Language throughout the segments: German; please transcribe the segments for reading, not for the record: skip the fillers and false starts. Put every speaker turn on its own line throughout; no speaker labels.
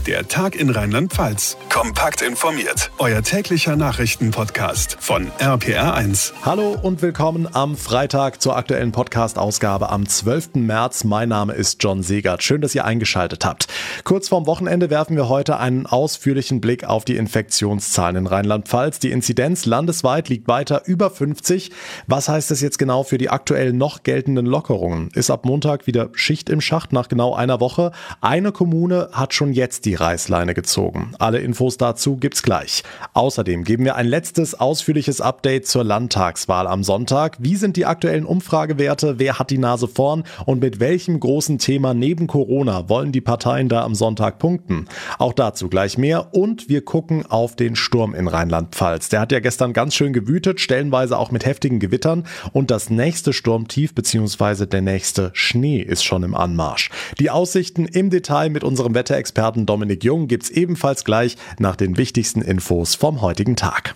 Der Tag in Rheinland-Pfalz. Kompakt informiert. Euer täglicher Nachrichtenpodcast von RPR1.
Hallo und willkommen am Freitag zur aktuellen Podcast-Ausgabe am 12. März. Mein Name ist John Segert. Schön, dass ihr eingeschaltet habt. Kurz vorm Wochenende werfen wir heute einen ausführlichen Blick auf die Infektionszahlen in Rheinland-Pfalz. Die Inzidenz landesweit liegt weiter über 50. Was heißt das jetzt genau für die aktuell noch geltenden Lockerungen? Ist ab Montag wieder Schicht im Schacht nach genau einer Woche? Eine Kommune hat schon jetzt die Reißleine gezogen. Alle Infos dazu gibt's gleich. Außerdem geben wir ein letztes ausführliches Update zur Landtagswahl am Sonntag. Wie sind die aktuellen Umfragewerte? Wer hat die Nase vorn? Und mit welchem großen Thema neben Corona wollen die Parteien da am Sonntag punkten? Auch dazu gleich mehr. Und wir gucken auf den Sturm in Rheinland-Pfalz. Der hat ja gestern ganz schön gewütet, stellenweise auch mit heftigen Gewittern. Und das nächste Sturmtief bzw. der nächste Schnee ist schon im Anmarsch. Die Aussichten im Detail mit unserem Wetterexperten Dominik Jung gibt's ebenfalls gleich nach den wichtigsten Infos vom heutigen Tag.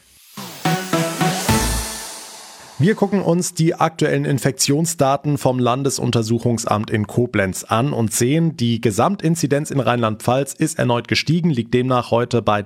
Wir gucken uns die aktuellen Infektionsdaten vom Landesuntersuchungsamt in Koblenz an und sehen, die Gesamtinzidenz in Rheinland-Pfalz ist erneut gestiegen, liegt demnach heute bei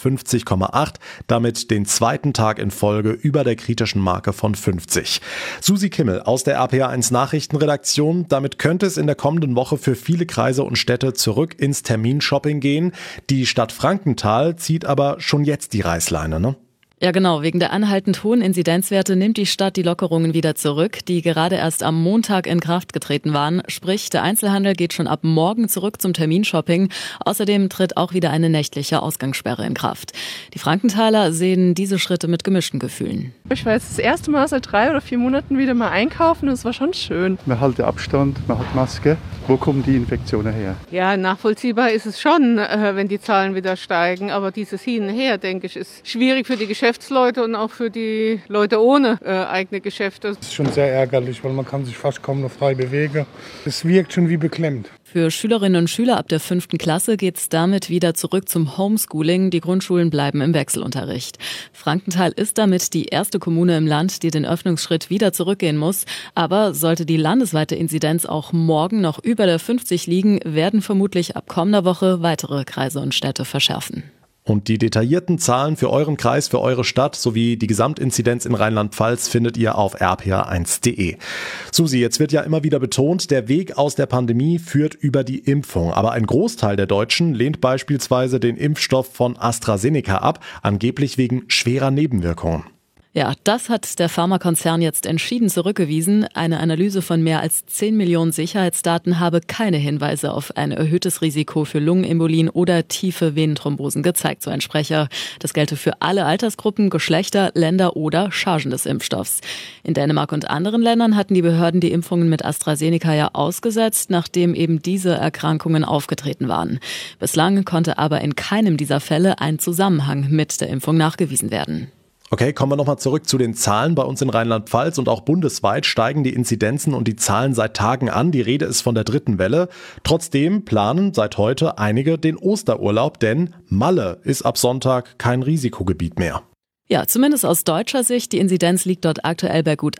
53,8, damit den zweiten Tag in Folge über der kritischen Marke von 50. Susi Kimmel aus der RPR1 Nachrichtenredaktion, damit könnte es in der kommenden Woche für viele Kreise und Städte zurück ins Terminshopping gehen. Die Stadt Frankenthal zieht aber schon jetzt die Reißleine, ne?
Ja genau, wegen der anhaltend hohen Inzidenzwerte nimmt die Stadt die Lockerungen wieder zurück, die gerade erst am Montag in Kraft getreten waren. Sprich, der Einzelhandel geht schon ab morgen zurück zum Terminshopping. Außerdem tritt auch wieder eine nächtliche Ausgangssperre in Kraft. Die Frankenthaler sehen diese Schritte mit gemischten Gefühlen.
Ich war jetzt das erste Mal seit 3 oder 4 Monaten wieder mal einkaufen und es war schon schön.
Man hält Abstand, man hat Maske. Wo kommen die Infektionen her?
Ja, nachvollziehbar ist es schon, wenn die Zahlen wieder steigen. Aber dieses Hin und Her, denke ich, ist schwierig für die Geschäftsleute und auch für die Leute ohne eigene Geschäfte.
Das ist schon sehr ärgerlich, weil man kann sich fast kaum noch frei bewegen. Es wirkt schon wie beklemmt.
Für Schülerinnen und Schüler ab der 5. Klasse geht's damit wieder zurück zum Homeschooling. Die Grundschulen bleiben im Wechselunterricht. Frankenthal ist damit die erste Kommune im Land, die den Öffnungsschritt wieder zurückgehen muss. Aber sollte die landesweite Inzidenz auch morgen noch über der 50 liegen, werden vermutlich ab kommender Woche weitere Kreise und Städte verschärfen.
Und die detaillierten Zahlen für euren Kreis, für eure Stadt sowie die Gesamtinzidenz in Rheinland-Pfalz findet ihr auf rpr1.de. Susi, jetzt wird ja immer wieder betont, der Weg aus der Pandemie führt über die Impfung. Aber ein Großteil der Deutschen lehnt beispielsweise den Impfstoff von AstraZeneca ab, angeblich wegen schwerer Nebenwirkungen.
Ja, das hat der Pharmakonzern jetzt entschieden zurückgewiesen. Eine Analyse von mehr als 10 Millionen Sicherheitsdaten habe keine Hinweise auf ein erhöhtes Risiko für Lungenembolien oder tiefe Venenthrombosen gezeigt, so ein Sprecher. Das gelte für alle Altersgruppen, Geschlechter, Länder oder Chargen des Impfstoffs. In Dänemark und anderen Ländern hatten die Behörden die Impfungen mit AstraZeneca ja ausgesetzt, nachdem eben diese Erkrankungen aufgetreten waren. Bislang konnte aber in keinem dieser Fälle ein Zusammenhang mit der Impfung nachgewiesen werden.
Okay, kommen wir nochmal zurück zu den Zahlen. Bei uns in Rheinland-Pfalz und auch bundesweit steigen die Inzidenzen und die Zahlen seit Tagen an. Die Rede ist von der 3. Welle. Trotzdem planen seit heute einige den Osterurlaub, denn Malle ist ab Sonntag kein Risikogebiet mehr.
Ja, zumindest aus deutscher Sicht. Die Inzidenz liegt dort aktuell bei gut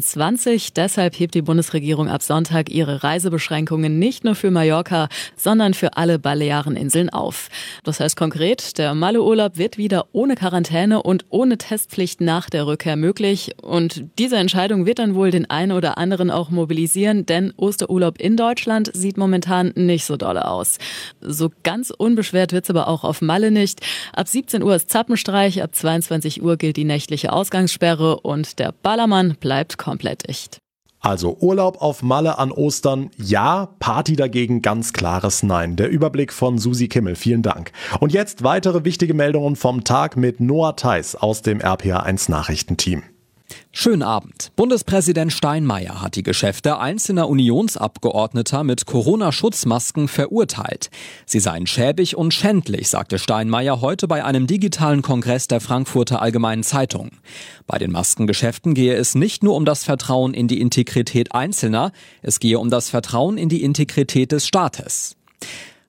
21. Deshalb hebt die Bundesregierung ab Sonntag ihre Reisebeschränkungen nicht nur für Mallorca, sondern für alle Baleareninseln auf. Das heißt konkret, der Malle-Urlaub wird wieder ohne Quarantäne und ohne Testpflicht nach der Rückkehr möglich. Und diese Entscheidung wird dann wohl den einen oder anderen auch mobilisieren, denn Osterurlaub in Deutschland sieht momentan nicht so dolle aus. So ganz unbeschwert wird's aber auch auf Malle nicht. Ab 17 Uhr ist Zappenstreich, ab 22 Uhr gilt die nächtliche Ausgangssperre und der Ballermann bleibt komplett dicht.
Also Urlaub auf Malle an Ostern, ja, Party dagegen ganz klares Nein. Der Überblick von Susi Kimmel, vielen Dank. Und jetzt weitere wichtige Meldungen vom Tag mit Noah Theis aus dem RPR1 Nachrichtenteam.
Schönen Abend. Bundespräsident Steinmeier hat die Geschäfte einzelner Unionsabgeordneter mit Corona-Schutzmasken verurteilt. Sie seien schäbig und schändlich, sagte Steinmeier heute bei einem digitalen Kongress der Frankfurter Allgemeinen Zeitung. Bei den Maskengeschäften gehe es nicht nur um das Vertrauen in die Integrität Einzelner, es gehe um das Vertrauen in die Integrität des Staates.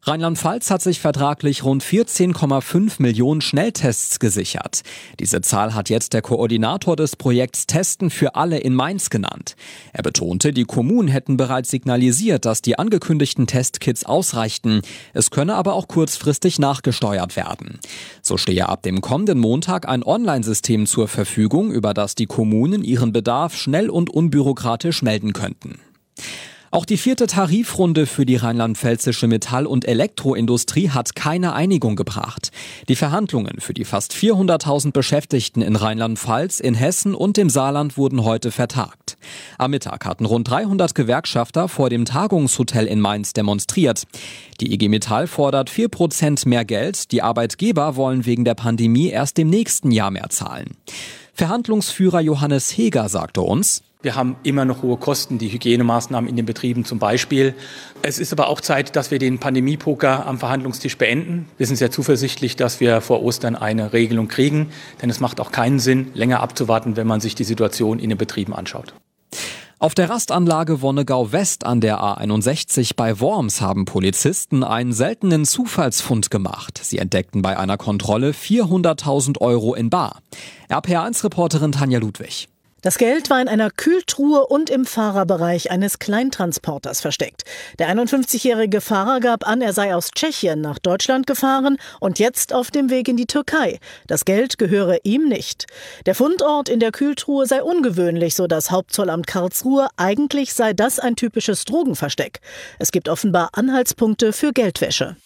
Rheinland-Pfalz hat sich vertraglich rund 14,5 Millionen Schnelltests gesichert. Diese Zahl hat jetzt der Koordinator des Projekts Testen für alle in Mainz genannt. Er betonte, die Kommunen hätten bereits signalisiert, dass die angekündigten Testkits ausreichten. Es könne aber auch kurzfristig nachgesteuert werden. So stehe ab dem kommenden Montag ein Online-System zur Verfügung, über das die Kommunen ihren Bedarf schnell und unbürokratisch melden könnten. Auch die 4. Tarifrunde für die rheinland-pfälzische Metall- und Elektroindustrie hat keine Einigung gebracht. Die Verhandlungen für die fast 400.000 Beschäftigten in Rheinland-Pfalz, in Hessen und dem Saarland wurden heute vertagt. Am Mittag hatten rund 300 Gewerkschafter vor dem Tagungshotel in Mainz demonstriert. Die IG Metall fordert 4% mehr Geld, die Arbeitgeber wollen wegen der Pandemie erst im nächsten Jahr mehr zahlen. Verhandlungsführer Johannes Heger sagte uns:
Wir haben immer noch hohe Kosten, die Hygienemaßnahmen in den Betrieben zum Beispiel. Es ist aber auch Zeit, dass wir den Pandemie-Poker am Verhandlungstisch beenden. Wir sind sehr zuversichtlich, dass wir vor Ostern eine Regelung kriegen. Denn es macht auch keinen Sinn, länger abzuwarten, wenn man sich die Situation in den Betrieben anschaut.
Auf der Rastanlage Wonnegau West an der A61 bei Worms haben Polizisten einen seltenen Zufallsfund gemacht. Sie entdeckten bei einer Kontrolle 400.000 Euro in bar. RPA1-Reporterin Tanja Ludwig.
Das Geld war in einer Kühltruhe und im Fahrerbereich eines Kleintransporters versteckt. Der 51-jährige Fahrer gab an, er sei aus Tschechien nach Deutschland gefahren und jetzt auf dem Weg in die Türkei. Das Geld gehöre ihm nicht. Der Fundort in der Kühltruhe sei ungewöhnlich, so das Hauptzollamt Karlsruhe. Eigentlich sei das ein typisches Drogenversteck. Es gibt offenbar Anhaltspunkte für Geldwäsche.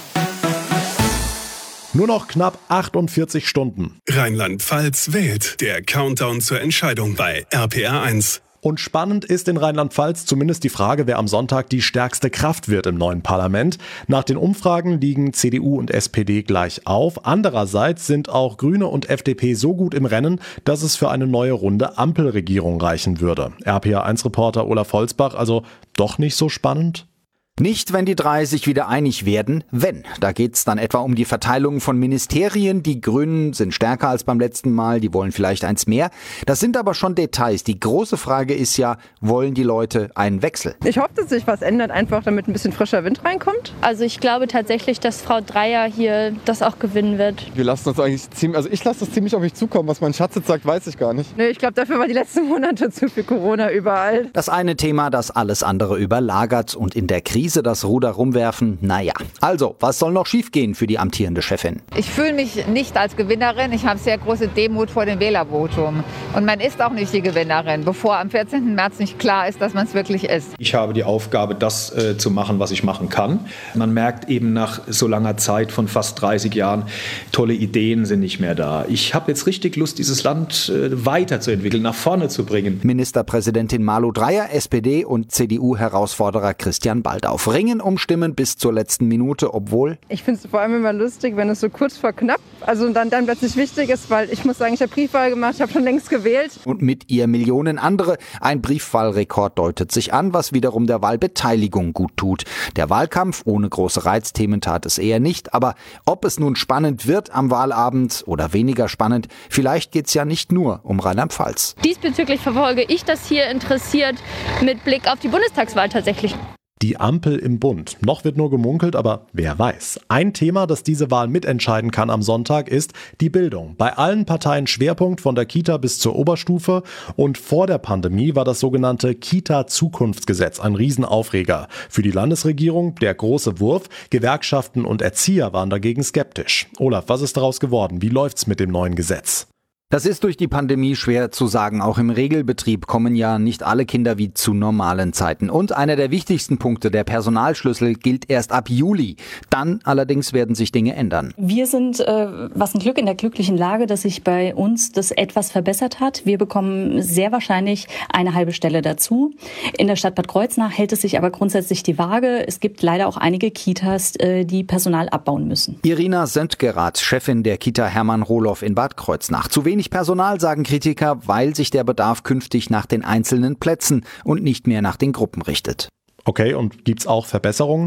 Nur noch knapp 48 Stunden.
Rheinland-Pfalz wählt. Der Countdown zur Entscheidung bei RPR1.
Und spannend ist in Rheinland-Pfalz zumindest die Frage, wer am Sonntag die stärkste Kraft wird im neuen Parlament. Nach den Umfragen liegen CDU und SPD gleich auf. Andererseits sind auch Grüne und FDP so gut im Rennen, dass es für eine neue Runde Ampelregierung reichen würde. RPA1-Reporter Olaf Holzbach, also doch nicht so spannend?
Nicht, wenn die drei sich wieder einig werden, wenn. Da geht's dann etwa um die Verteilung von Ministerien. Die Grünen sind stärker als beim letzten Mal, die wollen vielleicht eins mehr. Das sind aber schon Details. Die große Frage ist ja, wollen die Leute einen Wechsel?
Ich hoffe, dass sich was ändert, einfach damit ein bisschen frischer Wind reinkommt.
Also ich glaube tatsächlich, dass Frau Dreyer hier das auch gewinnen wird.
Wir lassen uns eigentlich ich lasse das ziemlich auf mich zukommen. Was mein Schatz jetzt sagt, weiß ich gar nicht.
Nee, ich glaube, dafür war die letzten Monate zu viel Corona überall.
Das eine Thema, das alles andere überlagert und in der Krise das Ruder rumwerfen, naja. Also, was soll noch schiefgehen für die amtierende Chefin?
Ich fühle mich nicht als Gewinnerin. Ich habe sehr große Demut vor dem Wählervotum. Und man ist auch nicht die Gewinnerin, bevor am 14. März nicht klar ist, dass man es wirklich ist.
Ich habe die Aufgabe, das zu machen, was ich machen kann. Man merkt eben nach so langer Zeit von fast 30 Jahren, tolle Ideen sind nicht mehr da. Ich habe jetzt richtig Lust, dieses Land weiterzuentwickeln, nach vorne zu bringen.
Ministerpräsidentin Malu Dreyer, SPD und CDU-Herausforderer Christian Baldauf ringen um Stimmen bis zur letzten Minute, obwohl...
Ich finde es vor allem immer lustig, wenn es so kurz vor knapp, also dann plötzlich wichtig ist, weil ich muss sagen, ich habe Briefwahl gemacht, ich habe schon längst gewählt.
Und mit ihr Millionen andere. Ein Briefwahlrekord deutet sich an, was wiederum der Wahlbeteiligung gut tut. Der Wahlkampf ohne große Reizthemen tat es eher nicht, aber ob es nun spannend wird am Wahlabend oder weniger spannend, vielleicht geht es ja nicht nur um Rheinland-Pfalz.
Diesbezüglich verfolge ich das hier interessiert mit Blick auf die Bundestagswahl tatsächlich.
Die Ampel im Bund. Noch wird nur gemunkelt, aber wer weiß. Ein Thema, das diese Wahl mitentscheiden kann am Sonntag, ist die Bildung. Bei allen Parteien Schwerpunkt von der Kita bis zur Oberstufe. Und vor der Pandemie war das sogenannte Kita-Zukunftsgesetz ein Riesenaufreger. Für die Landesregierung der große Wurf. Gewerkschaften und Erzieher waren dagegen skeptisch. Olaf, was ist daraus geworden? Wie läuft's mit dem neuen Gesetz?
Das ist durch die Pandemie schwer zu sagen. Auch im Regelbetrieb kommen ja nicht alle Kinder wie zu normalen Zeiten. Und einer der wichtigsten Punkte, der Personalschlüssel, gilt erst ab Juli. Dann allerdings werden sich Dinge ändern.
Wir sind, was ein Glück, in der glücklichen Lage, dass sich bei uns das etwas verbessert hat. Wir bekommen sehr wahrscheinlich eine halbe Stelle dazu. In der Stadt Bad Kreuznach hält es sich aber grundsätzlich die Waage. Es gibt leider auch einige Kitas, die Personal abbauen müssen.
Irina Söntgerath, Chefin der Kita Hermann Rohloff in Bad Kreuznach. Zu wenig Personal, sagen Kritiker, weil sich der Bedarf künftig nach den einzelnen Plätzen und nicht mehr nach den Gruppen richtet.
Okay, und gibt's auch Verbesserungen?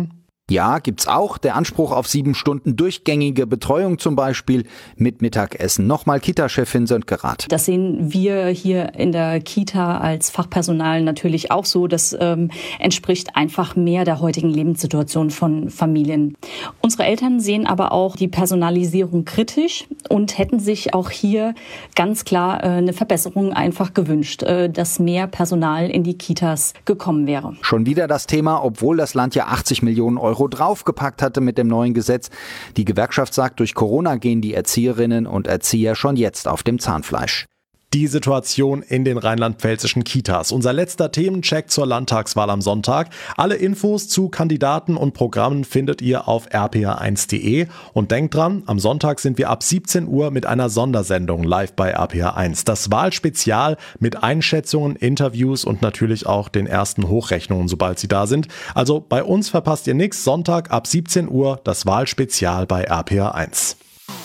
Ja, gibt's auch. Der Anspruch auf 7 Stunden durchgängige Betreuung zum Beispiel mit Mittagessen. Nochmal Kita-Chefin Sönke Rath.
Das sehen wir hier in der Kita als Fachpersonal natürlich auch so. Das entspricht einfach mehr der heutigen Lebenssituation von Familien. Unsere Eltern sehen aber auch die Personalisierung kritisch und hätten sich auch hier ganz klar eine Verbesserung einfach gewünscht, dass mehr Personal in die Kitas gekommen wäre.
Schon wieder das Thema, obwohl das Land ja 80 Millionen Euro draufgepackt hatte mit dem neuen Gesetz. Die Gewerkschaft sagt, durch Corona gehen die Erzieherinnen und Erzieher schon jetzt auf dem Zahnfleisch.
Die Situation in den rheinland-pfälzischen Kitas. Unser letzter Themencheck zur Landtagswahl am Sonntag. Alle Infos zu Kandidaten und Programmen findet ihr auf rpa1.de. Und denkt dran, am Sonntag sind wir ab 17 Uhr mit einer Sondersendung live bei RPA1. Das Wahlspezial mit Einschätzungen, Interviews und natürlich auch den ersten Hochrechnungen, sobald sie da sind. Also bei uns verpasst ihr nichts. Sonntag ab 17 Uhr das Wahlspezial bei RPA1.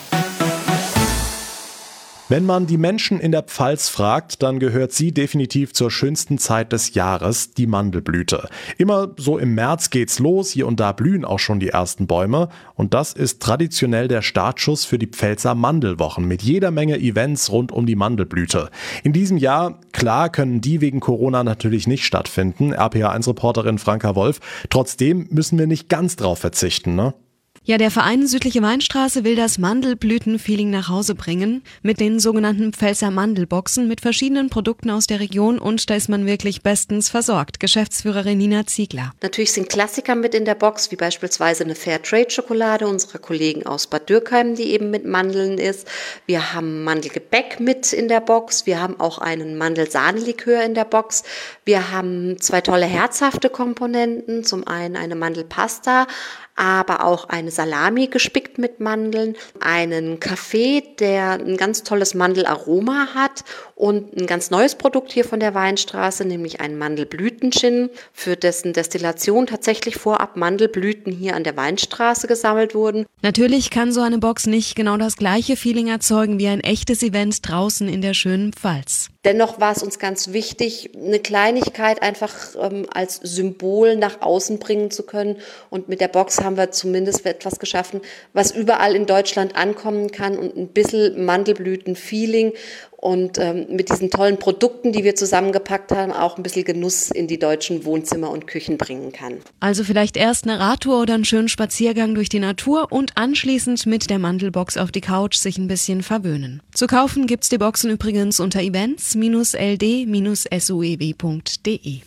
Wenn man die Menschen in der Pfalz fragt, dann gehört sie definitiv zur schönsten Zeit des Jahres, die Mandelblüte. Immer so im März geht's los, hier und da blühen auch schon die ersten Bäume. Und das ist traditionell der Startschuss für die Pfälzer Mandelwochen mit jeder Menge Events rund um die Mandelblüte. In diesem Jahr, klar, können die wegen Corona natürlich nicht stattfinden, RPA1-Reporterin Franka Wolf. Trotzdem müssen wir nicht ganz drauf verzichten, ne?
Ja, der Verein Südliche Weinstraße will das Mandelblütenfeeling nach Hause bringen mit den sogenannten Pfälzer Mandelboxen mit verschiedenen Produkten aus der Region und da ist man wirklich bestens versorgt. Geschäftsführerin Nina Ziegler.
Natürlich sind Klassiker mit in der Box, wie beispielsweise eine Fairtrade-Schokolade unserer Kollegen aus Bad Dürkheim, die eben mit Mandeln ist. Wir haben Mandelgebäck mit in der Box. Wir haben auch einen Mandelsahnelikör in der Box. Wir haben 2 tolle herzhafte Komponenten. Zum einen eine Mandelpasta, aber auch eine Salami gespickt mit Mandeln, einen Kaffee, der ein ganz tolles Mandelaroma hat und ein ganz neues Produkt hier von der Weinstraße, nämlich einen Mandelblüten-Gin, für dessen Destillation tatsächlich vorab Mandelblüten hier an der Weinstraße gesammelt wurden.
Natürlich kann so eine Box nicht genau das gleiche Feeling erzeugen wie ein echtes Event draußen in der schönen Pfalz.
Dennoch war es uns ganz wichtig, eine Kleinigkeit einfach als Symbol nach außen bringen zu können. Und mit der Box haben wir zumindest etwas geschaffen, was überall in Deutschland ankommen kann und ein bisschen Mandelblüten-Feeling und mit diesen tollen Produkten, die wir zusammengepackt haben, auch ein bisschen Genuss in die deutschen Wohnzimmer und Küchen bringen kann.
Also vielleicht erst eine Radtour oder einen schönen Spaziergang durch die Natur und anschließend mit der Mandelbox auf die Couch sich ein bisschen verwöhnen. Zu kaufen gibt's die Boxen übrigens unter events-ld-suew.de.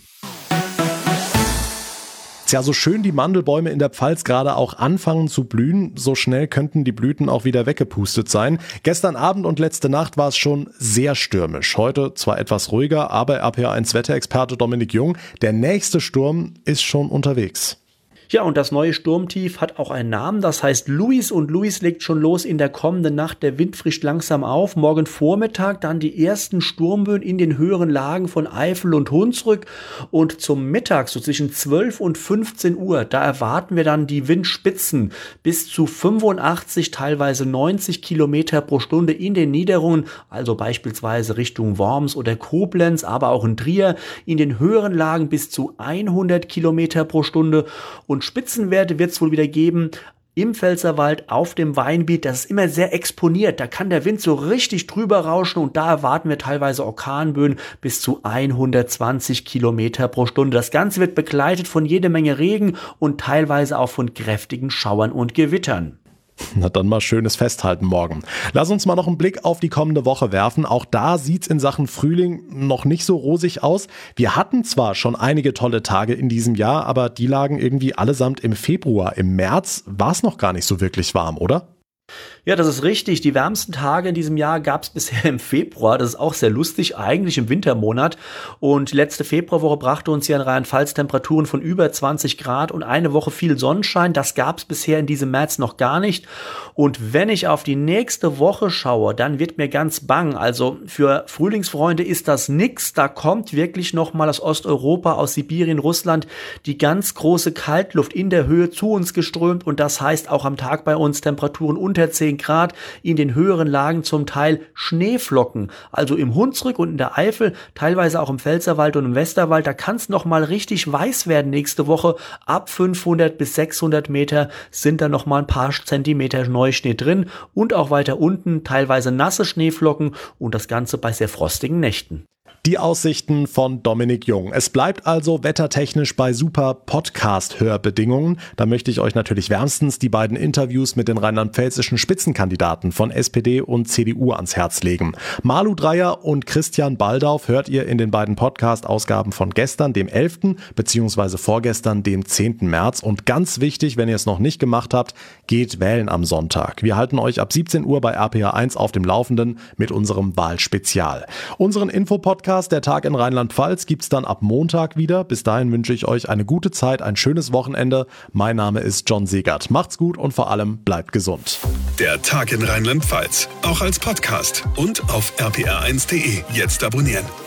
Ja, so schön die Mandelbäume in der Pfalz gerade auch anfangen zu blühen, so schnell könnten die Blüten auch wieder weggepustet sein. Gestern Abend und letzte Nacht war es schon sehr stürmisch. Heute zwar etwas ruhiger, aber RPA1-Wetterexperte Dominik Jung, der nächste Sturm ist schon unterwegs.
Ja, und das neue Sturmtief hat auch einen Namen, das heißt Luis und Luis legt schon los in der kommenden Nacht. Der Wind frischt langsam auf. Morgen Vormittag dann die ersten Sturmböen in den höheren Lagen von Eifel und Hunsrück und zum Mittag, so zwischen 12 und 15 Uhr, da erwarten wir dann die Windspitzen bis zu 85, teilweise 90 Kilometer pro Stunde in den Niederungen, also beispielsweise Richtung Worms oder Koblenz, aber auch in Trier, in den höheren Lagen bis zu 100 Kilometer pro Stunde und Spitzenwerte wird es wohl wieder geben im Pfälzerwald auf dem Weinbiet. Das ist immer sehr exponiert. Da kann der Wind so richtig drüber rauschen und da erwarten wir teilweise Orkanböen bis zu 120 Kilometer pro Stunde. Das Ganze wird begleitet von jede Menge Regen und teilweise auch von kräftigen Schauern und Gewittern.
Na dann mal schönes Festhalten morgen. Lass uns mal noch einen Blick auf die kommende Woche werfen. Auch da sieht's in Sachen Frühling noch nicht so rosig aus. Wir hatten zwar schon einige tolle Tage in diesem Jahr, aber die lagen irgendwie allesamt im Februar. Im März war es noch gar nicht so wirklich warm, oder?
Ja, das ist richtig. Die wärmsten Tage in diesem Jahr gab es bisher im Februar. Das ist auch sehr lustig, eigentlich im Wintermonat. Und die letzte Februarwoche brachte uns hier in Rheinland-Pfalz Temperaturen von über 20 Grad und eine Woche viel Sonnenschein. Das gab es bisher in diesem März noch gar nicht. Und wenn ich auf die nächste Woche schaue, dann wird mir ganz bang. Also für Frühlingsfreunde ist das nix. Da kommt wirklich nochmal aus Osteuropa, aus Sibirien, Russland die ganz große Kaltluft in der Höhe zu uns geströmt. Und das heißt auch am Tag bei uns Temperaturen unter 10 16 Grad, in den höheren Lagen zum Teil Schneeflocken. Also im Hunsrück und in der Eifel, teilweise auch im Pfälzerwald und im Westerwald, da kann es nochmal richtig weiß werden nächste Woche. Ab 500 bis 600 Meter sind da nochmal ein paar Zentimeter Neuschnee drin und auch weiter unten teilweise nasse Schneeflocken und das Ganze bei sehr frostigen Nächten.
Die Aussichten von Dominik Jung. Es bleibt also wettertechnisch bei super Podcast-Hörbedingungen. Da möchte ich euch natürlich wärmstens die beiden Interviews mit den rheinland-pfälzischen Spitzenkandidaten von SPD und CDU ans Herz legen. Malu Dreyer und Christian Baldauf hört ihr in den beiden Podcast-Ausgaben von gestern, dem 11. bzw. vorgestern, dem 10. März. Und ganz wichtig, wenn ihr es noch nicht gemacht habt, geht wählen am Sonntag. Wir halten euch ab 17 Uhr bei RPA1 auf dem Laufenden mit unserem Wahlspezial. Unseren Infopodcast Der Tag in Rheinland-Pfalz gibt's dann ab Montag wieder. Bis dahin wünsche ich euch eine gute Zeit, ein schönes Wochenende. Mein Name ist John Segert. Macht's gut und vor allem bleibt gesund.
Der Tag in Rheinland-Pfalz, auch als Podcast und auf rpr1.de. Jetzt abonnieren.